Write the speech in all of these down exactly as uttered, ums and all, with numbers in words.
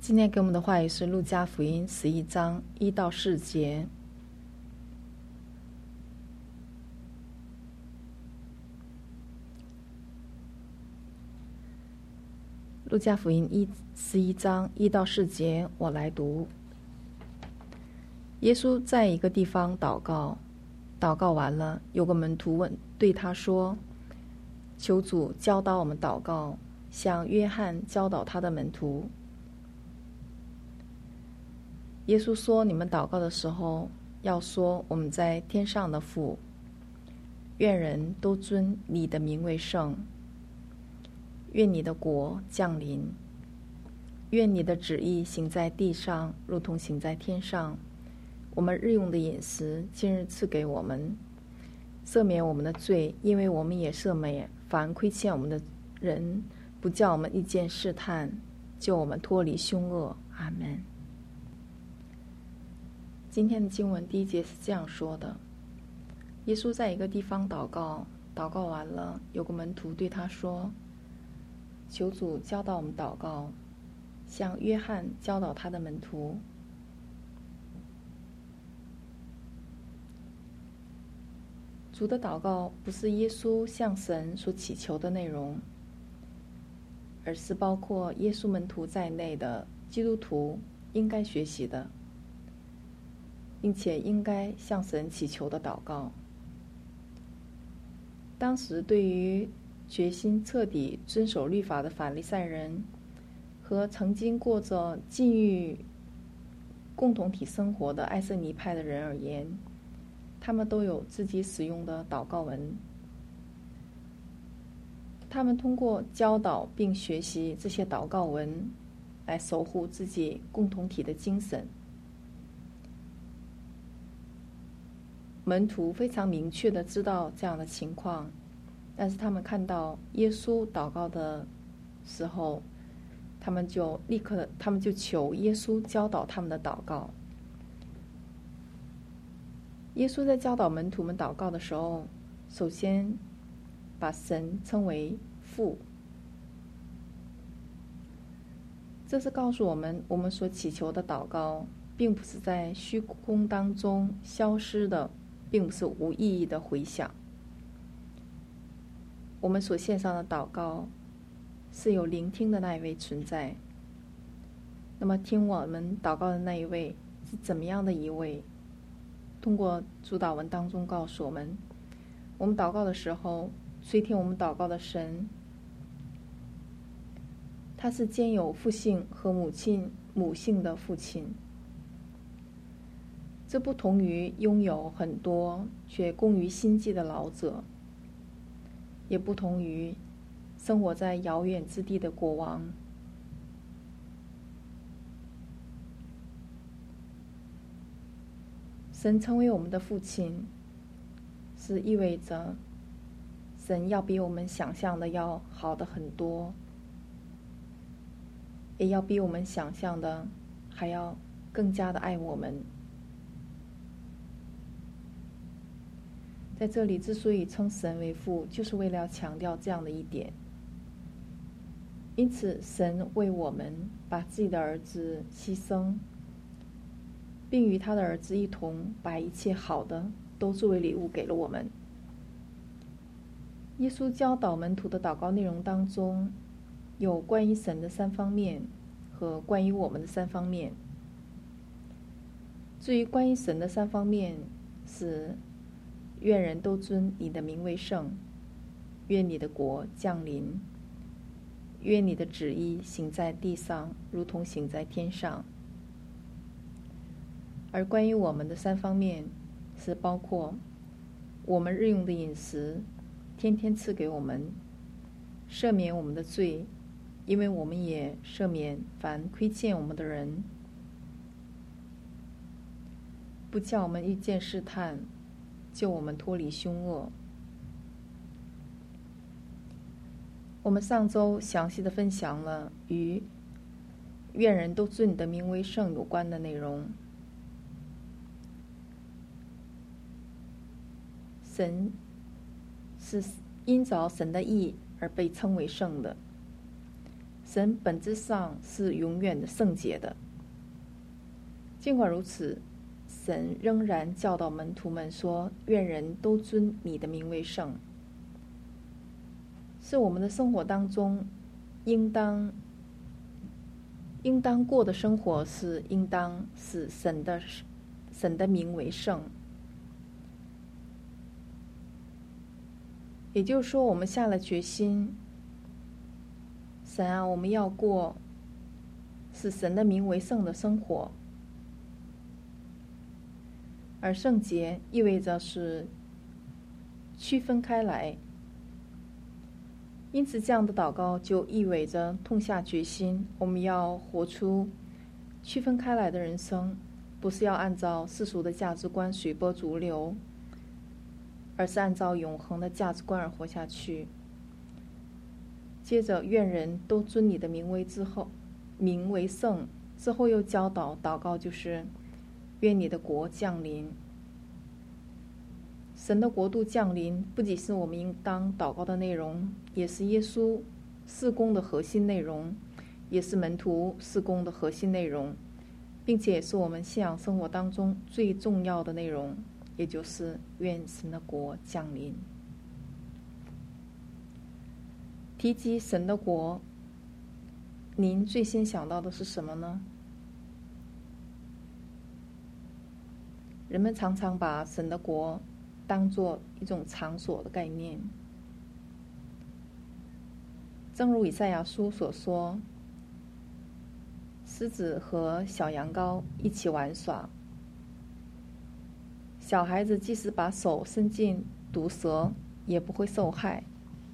今天给我们的话语是路加福音十一章一到四节。路加福音一十一章一到四节，我来读。耶稣在一个地方祷告，祷告完了，有个门徒问对他说：“求主教导我们祷告，像约翰教导他的门徒。”耶稣说：“你们祷告的时候，要说我们在天上的父，愿人都尊你的名为圣。愿你的国降临，愿你的旨意行在地上，如同行在天上。我们日用的饮食，今日赐给我们，赦免我们的罪，因为我们也赦免凡亏欠我们的人，不叫我们遇见试探，救我们脱离凶恶。阿们。”今天的经文第一节是这样说的：耶稣在一个地方祷告，祷告完了，有个门徒对他说：“求主教导我们祷告，像约翰教导他的门徒。”主的祷告不是耶稣向神所祈求的内容，而是包括耶稣门徒在内的基督徒应该学习的，并且应该向神祈求的祷告。当时对于决心彻底遵守律法的法利赛人和曾经过着禁欲共同体生活的爱色尼派的人而言，他们都有自己使用的祷告文。他们通过教导并学习这些祷告文来守护自己共同体的精神。门徒非常明确地知道这样的情况，但是他们看到耶稣祷告的时候，他们就立刻他们就求耶稣教导他们的祷告。耶稣在教导门徒们祷告的时候，首先把神称为父，这是告诉我们，我们所祈求的祷告并不是在虚空当中消失的，并不是无意义的回响。我们所献上的祷告是有聆听的那一位存在。那么听我们祷告的那一位是怎么样的一位？通过主祷文当中告诉我们，我们祷告的时候，垂听我们祷告的神，他是兼有父性和母亲母性的父亲。这不同于拥有很多却工于心计的老者，也不同于生活在遥远之地的国王。神成为我们的父亲，是意味着神要比我们想象的要好的很多，也要比我们想象的还要更加的爱我们。在这里之所以称神为父，就是为了要强调这样的一点。因此神为我们把自己的儿子牺牲，并与他的儿子一同把一切好的都作为礼物给了我们。耶稣教导门徒的祷告内容当中，有关于神的三方面和关于我们的三方面。至于关于神的三方面，是愿人都尊你的名为圣，愿你的国降临，愿你的旨意行在地上，如同行在天上。而关于我们的三方面，是包括我们日用的饮食，天天赐给我们，赦免我们的罪，因为我们也赦免凡亏欠我们的人，不叫我们遇见试探，救我们脱离凶恶。我们上周详细的分享了与愿人都尊你的名为圣有关的内容。神是因着神的义而被称为圣的， 神本质上是永远的圣洁的。尽管如此，神仍然教导门徒们说：“愿人都尊你的名为圣。”是我们的生活当中应当应当过的生活，是应当使神的神的名为圣。也就是说，我们下了决心，神啊，我们要过使神的名为圣的生活。而圣洁意味着是区分开来，因此这样的祷告就意味着痛下决心，我们要活出区分开来的人生，不是要按照世俗的价值观随波逐流，而是按照永恒的价值观而活下去。接着，愿人都尊你的名为之后，名为圣之后又教导祷告，就是愿你的国降临。神的国度降临，不仅是我们应当祷告的内容，也是耶稣事工的核心内容，也是门徒事工的核心内容，并且也是我们信仰生活当中最重要的内容，也就是愿神的国降临。提及神的国，您最先想到的是什么呢？人们常常把神的国当作一种场所的概念，正如以赛亚书所说，狮子和小羊羔一起玩耍，小孩子即使把手伸进毒蛇也不会受害。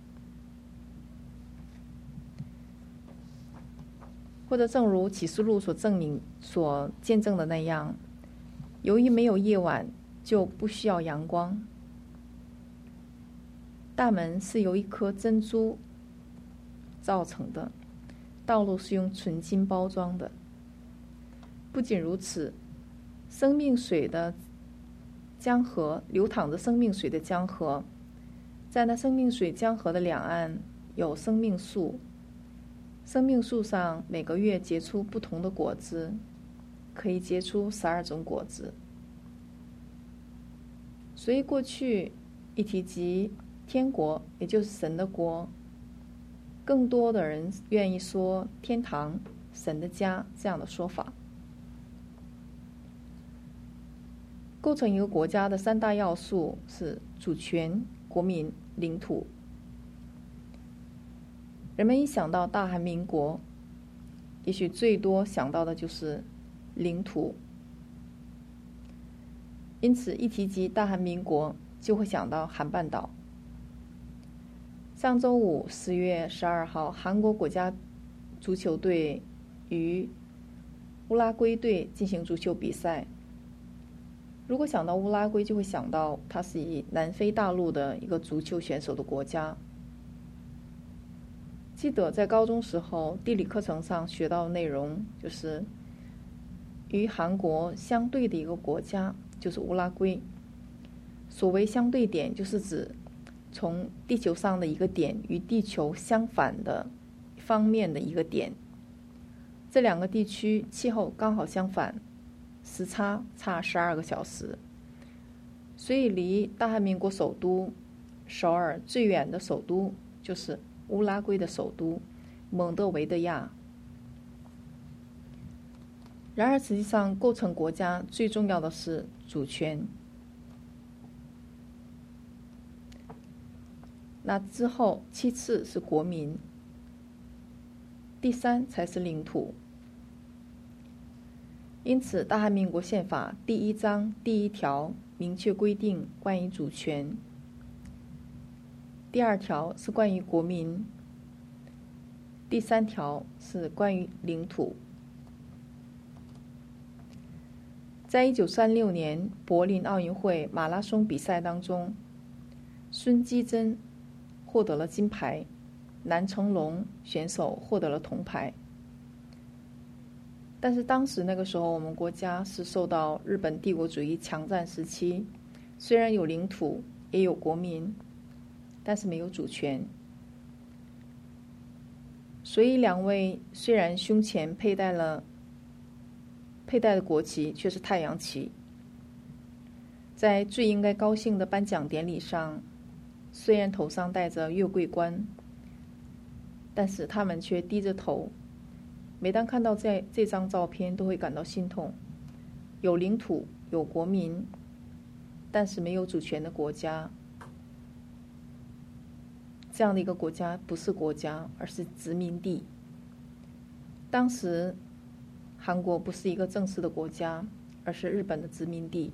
或者正如启示录所证明所见证的那样，由于没有夜晚，就不需要阳光。大门是由一颗珍珠造成的，道路是用纯金包装的。不仅如此，生命水的江河，流淌着生命水的江河，在那生命水江河的两岸有生命树，生命树上每个月结出不同的果子，可以结出十二种果子。所以过去一提及天国，也就是神的国，更多的人愿意说天堂、神的家这样的说法。构成一个国家的三大要素是主权、国民、领土。人们一想到大韩民国，也许最多想到的就是领土。因此一提及大韩民国，就会想到韩半岛。上周五十月十二号，韩国国家足球队与乌拉圭队进行足球比赛。如果想到乌拉圭，就会想到它是以南非大陆的一个足球选手的国家。记得在高中时候地理课程上学到的内容，就是与韩国相对的一个国家就是乌拉圭。所谓相对点，就是指从地球上的一个点与地球相反的方面的一个点。这两个地区气候刚好相反，时差差十二个小时，所以离大韩民国首都首尔最远的首都就是乌拉圭的首都蒙特维德亚。然而实际上构成国家最重要的是主权，那之后其次是国民，第三才是领土。因此大韩民国宪法第一章第一条明确规定关于主权，第二条是关于国民，第三条是关于领土。在一九三六年柏林奥运会马拉松比赛当中，孙基珍获得了金牌，南成龙选手获得了铜牌。但是当时那个时候我们国家是受到日本帝国主义强占时期，虽然有领土也有国民，但是没有主权。所所以两位虽然胸前佩戴了佩戴的国旗却是太阳旗。在最应该高兴的颁奖典礼上，虽然头上戴着月桂冠，但是他们却低着头。每当看到这这张照片，都会感到心痛。有领土，有国民，但是没有主权的国家。这样的一个国家不是国家，而是殖民地。当时韩国不是一个正式的国家，而是日本的殖民地。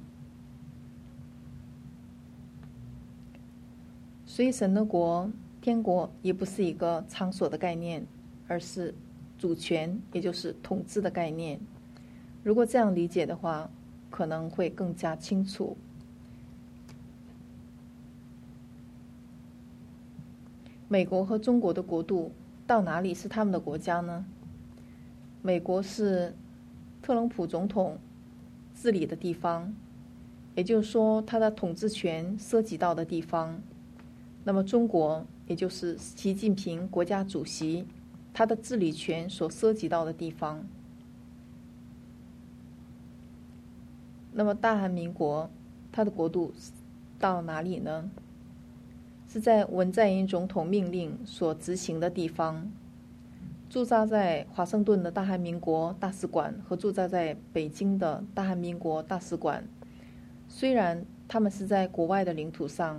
所以神的国、天国也不是一个场所的概念，而是主权，也就是统治的概念。如果这样理解的话，可能会更加清楚。美国和中国的国度到哪里是他们的国家呢？美国是特朗普总统治理的地方，也就是说他的统治权涉及到的地方。那么中国也就是习近平国家主席他的治理权所涉及到的地方。那么大韩民国他的国度到哪里呢？是在文在寅总统命令所执行的地方。驻扎在华盛顿的大韩民国大使馆和驻扎在北京的大韩民国大使馆，虽然他们是在国外的领土上，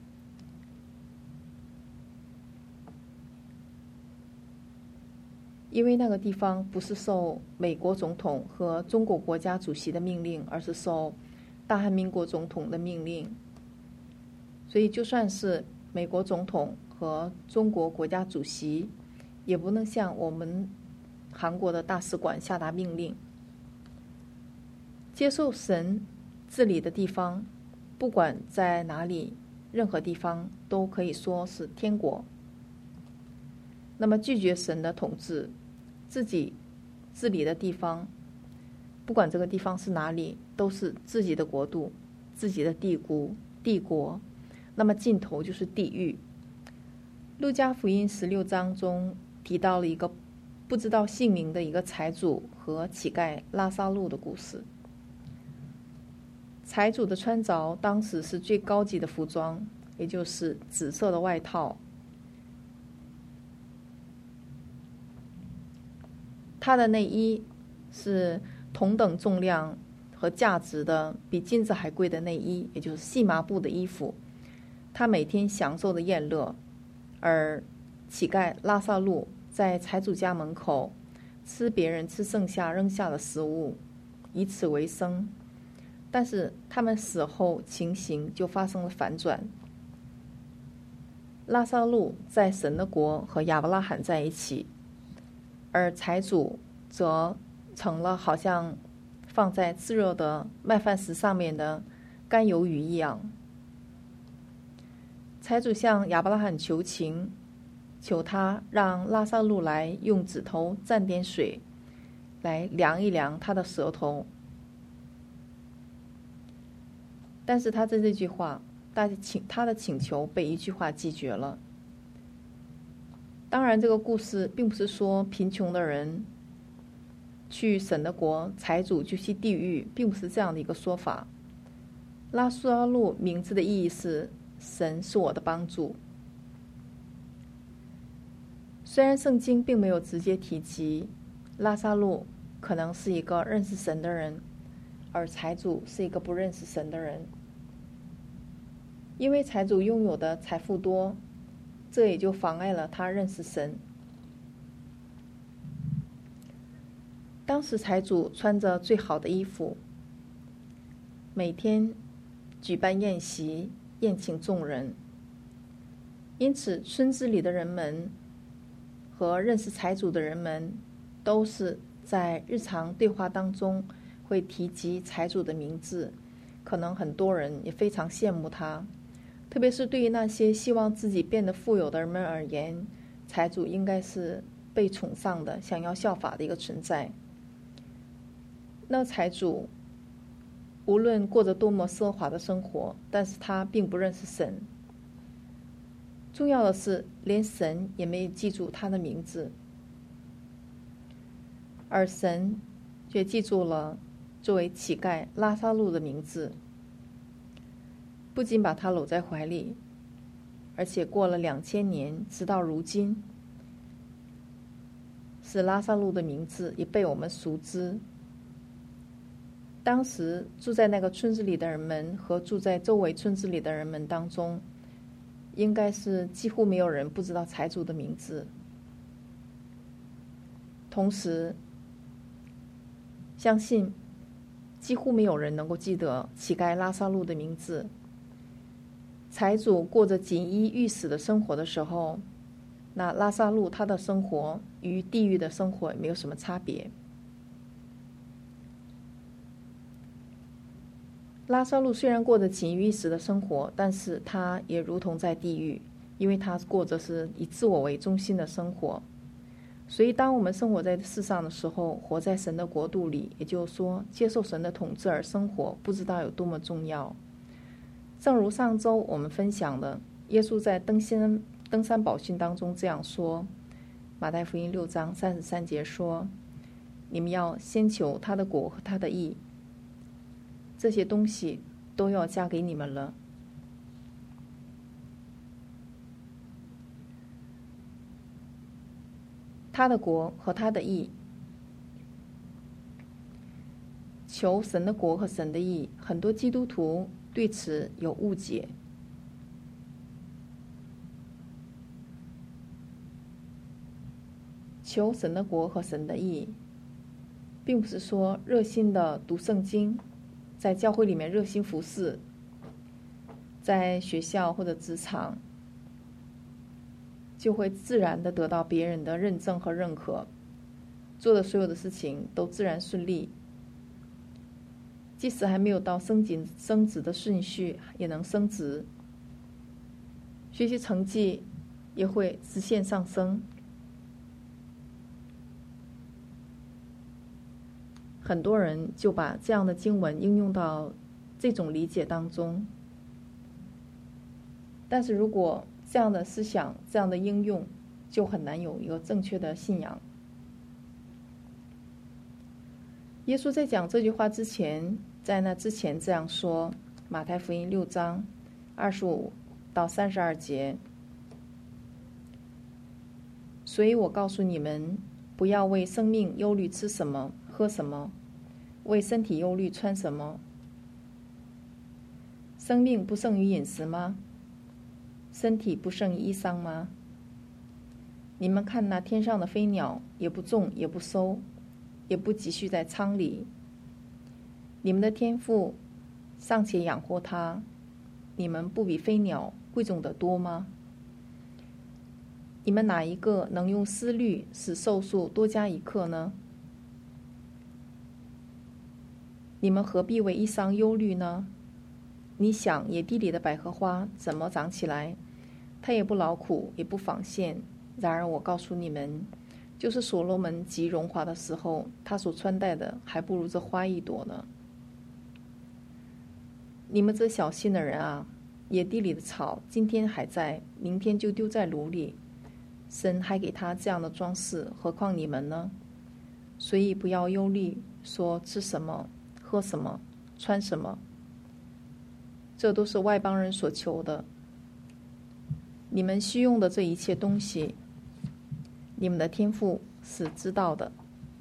因为那个地方不是受美国总统和中国国家主席的命令，而是受大韩民国总统的命令，所以就算是美国总统和中国国家主席，也不能向我们韩国的大使馆下达命令。接受神治理的地方，不管在哪里，任何地方都可以说是天国。那么拒绝神的统治，自己治理的地方，不管这个地方是哪里，都是自己的国度，自己的帝国帝国，那么尽头就是地狱。路加福音十六章中提到了一个不知道姓名的一个财主和乞丐拉撒路的故事。财主的穿着当时是最高级的服装，也就是紫色的外套。他的内衣是同等重量和价值的，比金子还贵的内衣，也就是细麻布的衣服。他每天享受的宴乐，而乞丐拉萨路在财主家门口吃别人吃剩下扔下的食物，以此为生。但是他们死后情形就发生了反转。拉萨路在神的国和亚伯拉罕在一起，而财主则成了好像放在炙热的麦饭石上面的干鱿鱼一样。财主向亚伯拉罕求情，求他让拉萨路来用指头蘸点水，来量一量他的舌头。但是他在这句话，他的请求被一句话拒绝了。当然，这个故事并不是说贫穷的人去神的国，财主就去地狱，并不是这样的一个说法。拉萨路名字的意义是神是我的帮助。虽然圣经并没有直接提及拉萨路可能是一个认识神的人，而财主是一个不认识神的人，因为财主拥有的财富多，这也就妨碍了他认识神。当时财主穿着最好的衣服，每天举办宴席，宴请众人，因此村子里的人们和认识财主的人们都是在日常对话当中会提及财主的名字，可能很多人也非常羡慕他。特别是对于那些希望自己变得富有的人们而言，财主应该是被崇尚的，想要效法的一个存在。那财主无论过着多么奢华的生活，但是他并不认识神。重要的是，连神也没有记住他的名字。 而神却记住了作为乞丐拉撒路的名字，不仅把他搂在怀里，而且过了两千年，直到如今，使拉撒路的名字也被我们熟知。当时住在那个村子里的人们和住在周围村子里的人们当中，应该是几乎没有人不知道财主的名字。同时，相信几乎没有人能够记得乞丐拉撒路的名字。财主过着锦衣玉食的生活的时候，那拉撒路他的生活与地狱的生活也没有什么差别。拉撒路虽然过着锦衣玉食的生活，但是他也如同在地狱，因为他过着是以自我为中心的生活。所以当我们生活在世上的时候，活在神的国度里，也就是说接受神的统治而生活，不知道有多么重要。正如上周我们分享的，耶稣在登山登山宝训当中这样说，马太福音六章三十三节说，你们要先求他的国和他的义，这些东西都要加给你们了。他的国和他的义，求神的国和神的义，很多基督徒对此有误解。求神的国和神的义，并不是说热心的读圣经，在教会里面热心服侍，在学校或者职场就会自然的得到别人的认证和认可，做的所有的事情都自然顺利，即使还没有到升级升职的顺序，也能升职，学习成绩也会直线上升。很多人就把这样的经文应用到这种理解当中，但是如果这样的思想，这样的应用，就很难有一个正确的信仰。耶稣在讲这句话之前，在那之前这样说，马太福音六章二十五到三十二节，所以我告诉你们，不要为生命忧虑吃什么喝什么，为身体忧虑穿什么。生命不胜于饮食吗？身体不胜于衣裳吗？你们看那天上的飞鸟，也不种也不收，也不积蓄在仓里，你们的天父尚且养活它，你们不比飞鸟贵重得多吗？你们哪一个能用思虑使寿数多加一刻呢？你们何必为衣裳忧虑呢？你想野地里的百合花怎么长起来？它也不劳苦，也不纺线。然而我告诉你们，就是所罗门极荣华的时候，他所穿戴的还不如这花一朵呢。你们这小心的人啊，野地里的草今天还在，明天就丢在炉里，神还给他这样的装饰，何况你们呢？所以不要忧虑，说吃什么喝什么穿什么，这都是外邦人所求的。你们需用的这一切东西，你们的天父是知道的。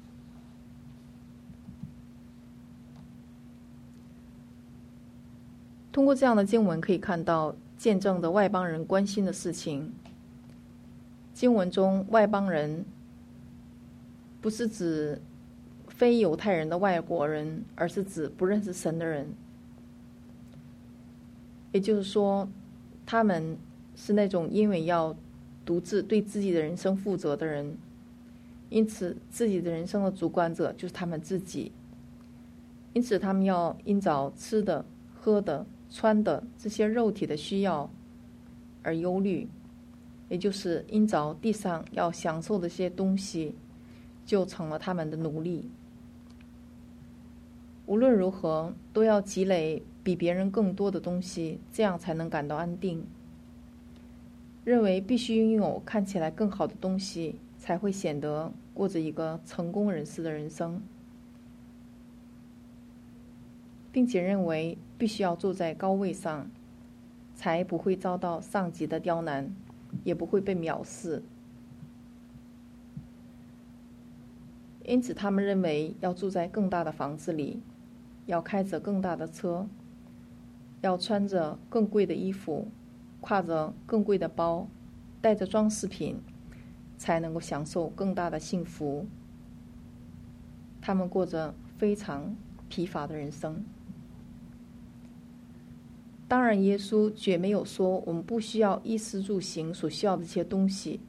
通过这样的经文可以看到，见证着外邦人关心的事情。经文中外邦人不是指非犹太人的外国人，而是指不认识神的人。也就是说，他们是那种因为要独自对自己的人生负责的人，因此自己的人生的主管者就是他们自己。因此他们要因着吃的喝的穿的这些肉体的需要而忧虑，也就是因着地上要享受的这些东西就成了他们的奴隶。无论如何都要积累比别人更多的东西，这样才能感到安定。认为必须拥有看起来更好的东西，才会显得过着一个成功人士的人生，并且认为必须要坐在高位上，才不会遭到上级的刁难，也不会被藐视。因此他们认为要住在更大的房子里，要开着更大的车，要穿着更贵的衣服，挎着更贵的包，带着装饰品，才能够享受更大的幸福。他们过着非常疲乏的人生。当然，耶稣绝没有说我们不需要衣食住行所需要的这些东西。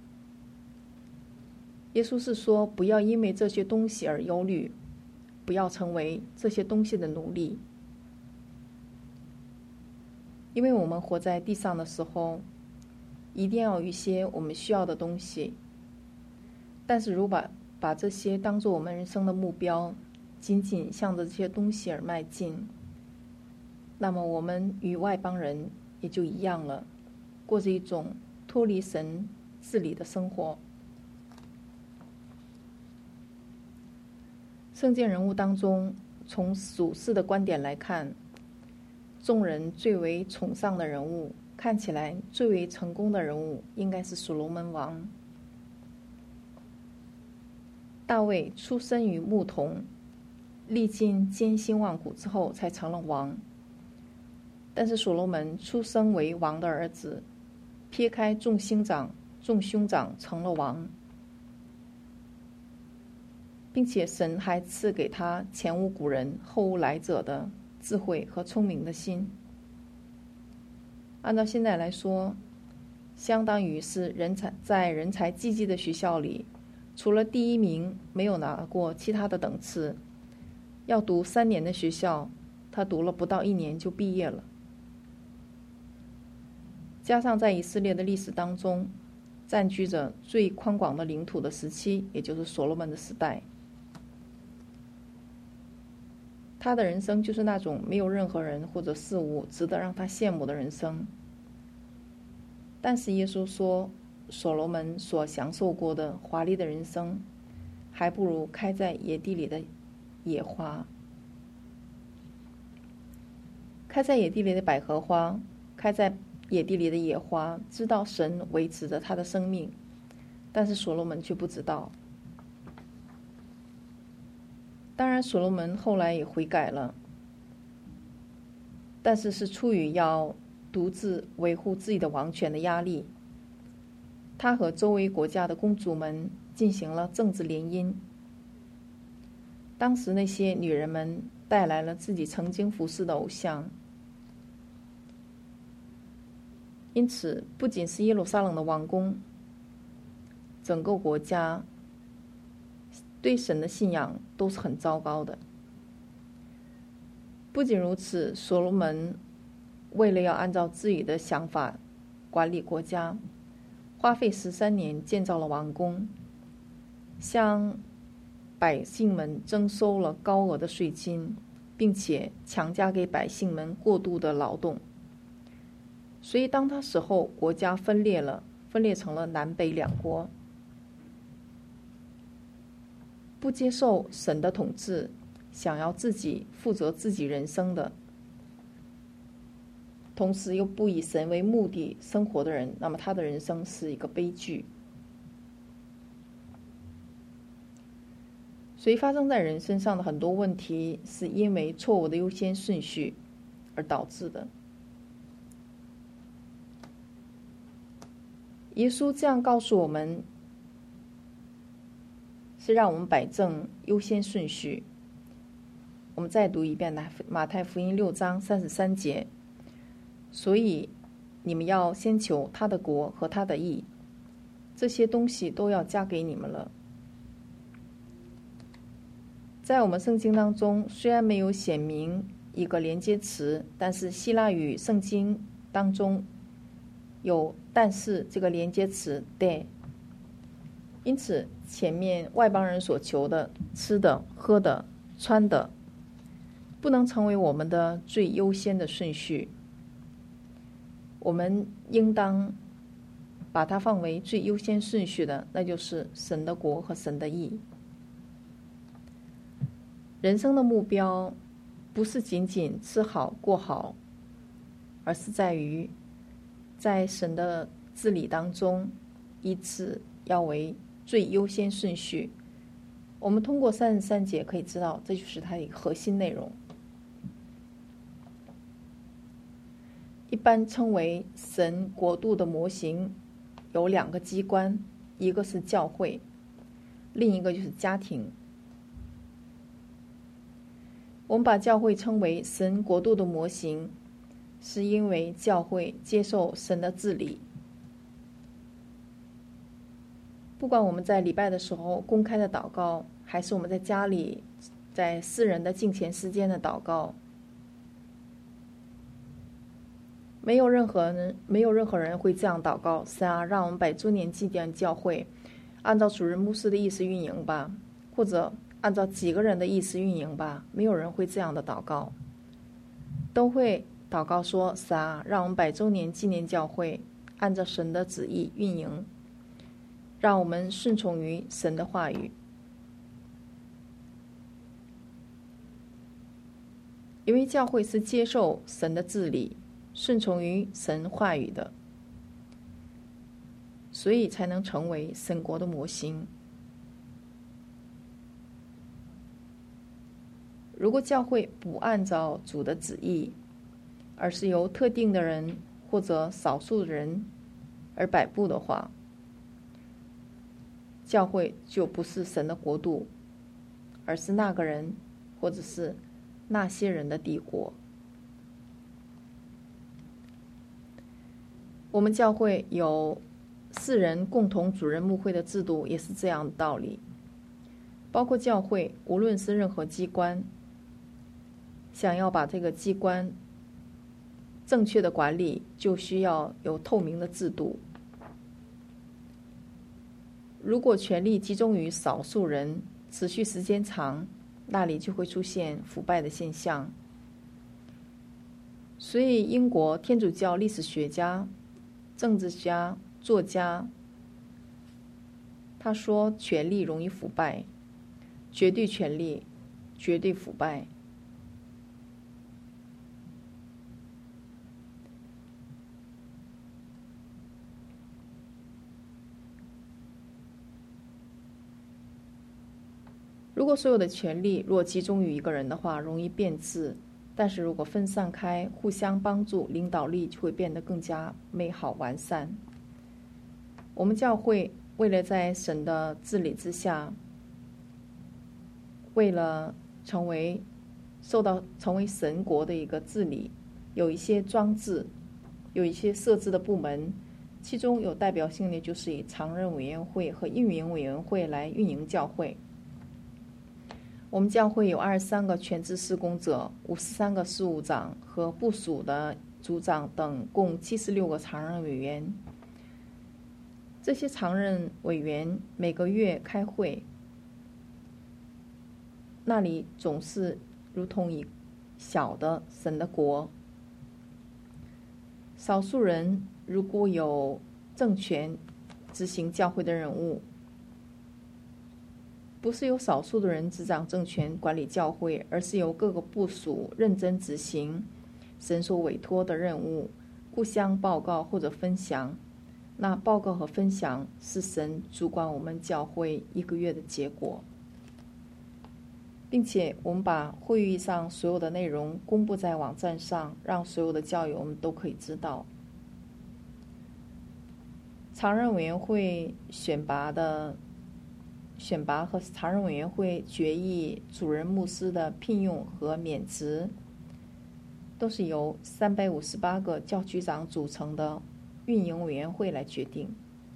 耶稣是说，不要因为这些东西而忧虑，不要成为这些东西的奴隶。因为我们活在地上的时候，一定要有一些我们需要的东西，但是如果把把这些当作我们人生的目标，仅仅向着这些东西而迈进，那么我们与外邦人也就一样了，过着一种脱离神治理的生活。圣经人物当中，从属世的观点来看，众人最为崇尚的人物，看起来最为成功的人物，应该是所罗门王。大卫出生于牧童，历尽艰辛万苦之后才成了王。但是所罗门出生为王的儿子，撇开众兄长，众兄长成了王，并且神还赐给他前无古人后无来者的智慧和聪明的心。按照现在来说，相当于是人才在人才济济的学校里，除了第一名没有拿过其他的等次，要读三年的学校，他读了不到一年就毕业了。加上在以色列的历史当中，占据着最宽广的领土的时期，也就是所罗门的时代。他的人生就是那种没有任何人或者事物值得让他羡慕的人生。但是耶稣说，所罗门所享受过的华丽的人生，还不如开在野地里的野花。开在野地里的百合花，开在野地里的野花，知道神维持着他的生命，但是所罗门却不知道。当然，所罗门后来也悔改了，但是是出于要独自维护自己的王权的压力。他和周围国家的公主们进行了政治联姻。当时那些女人们带来了自己曾经服侍的偶像，因此不仅是耶路撒冷的王宫，整个国家对神的信仰都是很糟糕的。不仅如此，所罗门为了要按照自己的想法管理国家，花费十三年建造了王宫，向百姓们征收了高额的税金，并且强加给百姓们过度的劳动。所以当他死后，国家分裂了，分裂成了南北两国。不接受神的统治，想要自己负责自己人生的，同时又不以神为目的生活的人，那么他的人生是一个悲剧。所以发生在人身上的很多问题，是因为错误的优先顺序而导致的。耶稣这样告诉我们，是让我们摆正优先顺序。我们再读一遍马太福音六章三十三节，所以你们要先求他的国和他的义，这些东西都要加给你们了。在我们圣经当中，虽然没有显明一个连接词，但是希腊语圣经当中有但是这个连接词 de， 因此前面外邦人所求的吃的喝的穿的不能成为我们的最优先的顺序。我们应当把它放为最优先顺序的，那就是神的国和神的义。人生的目标不是仅仅吃好过好，而是在于在神的治理当中，以此要为最优先顺序。我们通过三十三节可以知道，这就是它的一个核心内容。一般称为神国度的模型有两个机关，一个是教会，另一个就是家庭。我们把教会称为神国度的模型，是因为教会接受神的治理。不管我们在礼拜的时候公开的祷告，还是我们在家里在私人的敬虔时间的祷告，没有任何人没有任何人会这样祷告：神啊，让我们百周年纪念教会按照主任牧师的意思运营吧，或者按照几个人的意思运营吧。没有人会这样的祷告，都会祷告说：神啊，让我们百周年纪念教会按照神的旨意运营，让我们顺从于神的话语。因为教会是接受神的治理，顺从于神话语的，所以才能成为神国的模型。如果教会不按照主的旨意，而是由特定的人或者少数的人而摆布的话，教会就不是神的国度，而是那个人或者是那些人的帝国。我们教会有四人共同主任牧会的制度，也是这样的道理。包括教会，无论是任何机关，想要把这个机关正确的管理，就需要有透明的制度。如果权力集中于少数人，持续时间长，那里就会出现腐败的现象。所以英国天主教历史学家、政治家、作家他说，权力容易腐败，绝对权力绝对腐败。如果所有的权力若集中于一个人的话，容易变质；但是如果分散开，互相帮助，领导力就会变得更加美好完善。我们教会为了在神的治理之下，为了成为受到成为神国的一个治理，有一些装置，有一些设置的部门，其中有代表性的就是以常任委员会和运营委员会来运营教会。我们教会有二十三个全职事工者，五十三个事务长和部属的组长等，共七十六个常任委员。这些常任委员每个月开会，那里总是如同一小的神的国。少数人如果有政权执行教会的任务，不是由少数的人执掌政权管理教会，而是由各个部属认真执行神所委托的任务，互相报告或者分享。那报告和分享是神主管我们教会一个月的结果，并且我们把会议上所有的内容公布在网站上，让所有的教友们都可以知道。常任委员会选拔的选拔和常任委员会决议主任牧师的聘用和免职，都是由三百五十八个教区长组成的运营委员会来决定。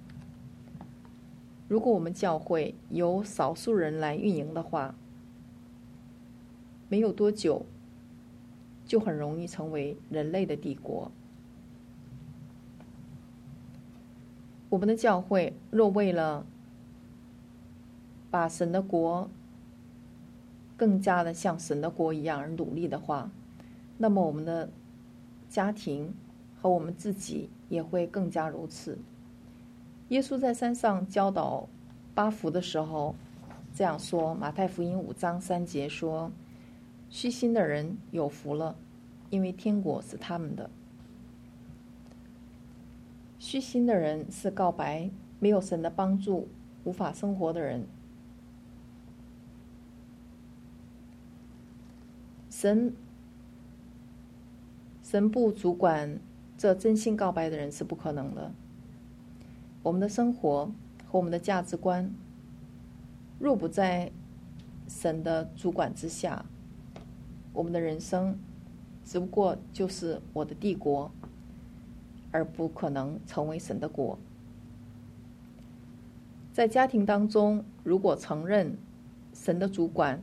如果我们教会由少数人来运营的话，没有多久就很容易成为人类的帝国。我们的教会若为了把神的国更加的像神的国一样而努力的话，那么我们的家庭和我们自己也会更加如此。 耶稣在山上教导八福的时候这样说，马太福音五章三节说，虚心的人有福了，因为天国是他们的。虚心的人是告白没有神的帮助无法生活的人。神神不主管这真心告白的人是不可能的。我们的生活和我们的价值观若不在神的主管之下，我们的人生只不过就是我的帝国，而不可能成为神的国。在家庭当中，如果承认神的主管，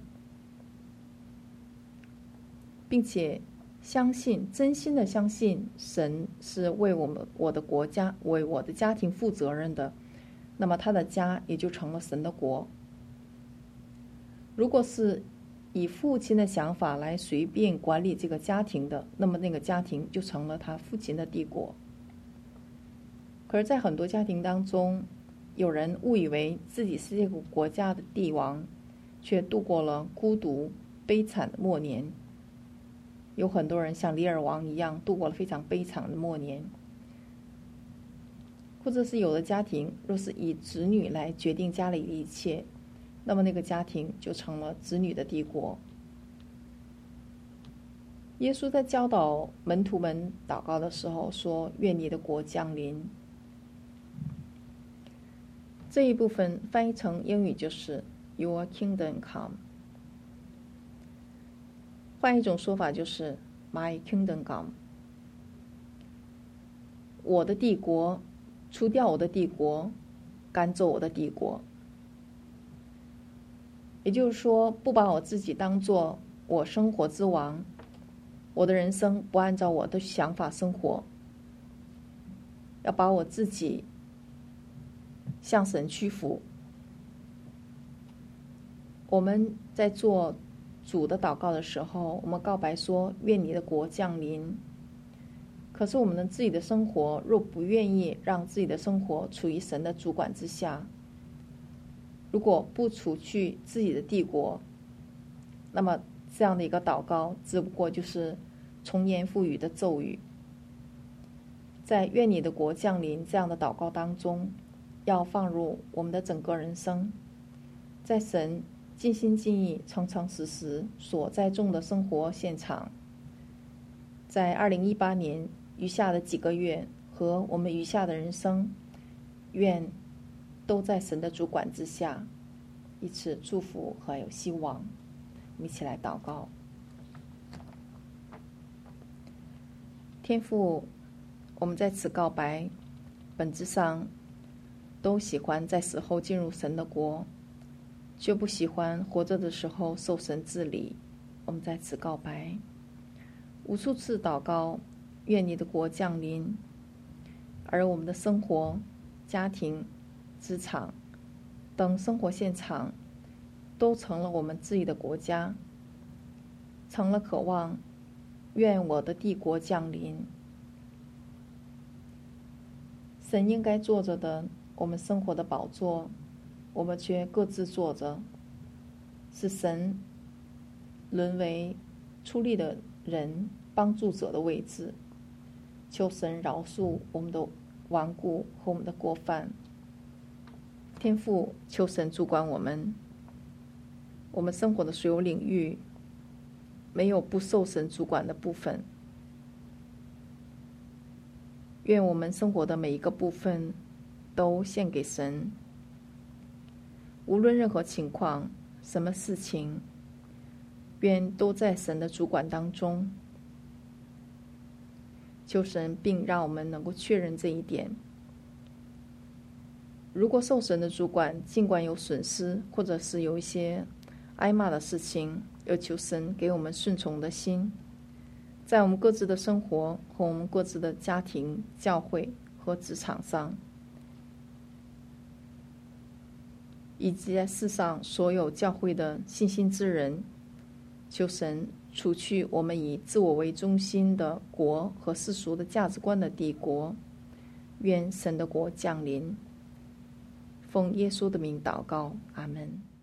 并且相信，真心的相信神是为我们我的国家为我的家庭负责任的，那么他的家也就成了神的国。如果是以父亲的想法来随便管理这个家庭的，那么那个家庭就成了他父亲的帝国。可是在很多家庭当中，有人误以为自己是这个国家的帝王，却度过了孤独悲惨的末年。有很多人像李尔王一样度过了非常悲惨的末年。或者是有的家庭若是以子女来决定家里的一切，那么那个家庭就成了子女的帝国。耶稣在教导门徒们祷告的时候说，愿你的国降临。这一部分翻译成英语就是 Your kingdom come， 换一种说法就是 My kingdom come， 我的帝国，除掉我的帝国，赶走我的帝国。也就是说，不把我自己当作我生活之王，我的人生不按照我的想法生活，要把我自己向神屈服。我们在做主的祷告的时候，我们告白说，愿你的国降临。可是我们的自己的生活若不愿意让自己的生活处于神的主管之下，如果不除去自己的帝国，那么这样的一个祷告只不过就是从言覆语的咒语。在愿你的国降临这样的祷告当中，要放入我们的整个人生，在神尽心尽意诚诚实实所栽种的生活现场，在二零一八年余下的几个月和我们余下的人生，愿都在神的主管之下，以此祝福和有希望。我们一起来祷告。天父，我们在此告白，本质上都喜欢在死后进入神的国，却不喜欢活着的时候受神治理。我们在此告白，无数次祷告，愿你的国降临，而我们的生活、家庭、职场等生活现场都成了我们自己的国家，成了渴望愿我的帝国降临。神应该坐着的我们生活的宝座，我们却各自坐着，使神沦为出力的人、帮助者的位置。求神饶恕我们的顽固和我们的过犯。天父，求神主管我们，我们生活的所有领域没有不受神主管的部分。愿我们生活的每一个部分都献给神，无论任何情况、什么事情，愿都在神的主管当中。求神并让我们能够确认这一点。如果受神的主管，尽管有损失，或者是有一些挨骂的事情，要求神给我们顺从的心，在我们各自的生活和我们各自的家庭、教会和职场上，以及在世上所有教会的信心之人，求神除去我们以自我为中心的国和世俗的价值观的帝国。愿神的国降临。 奉耶稣的名祷告，阿门。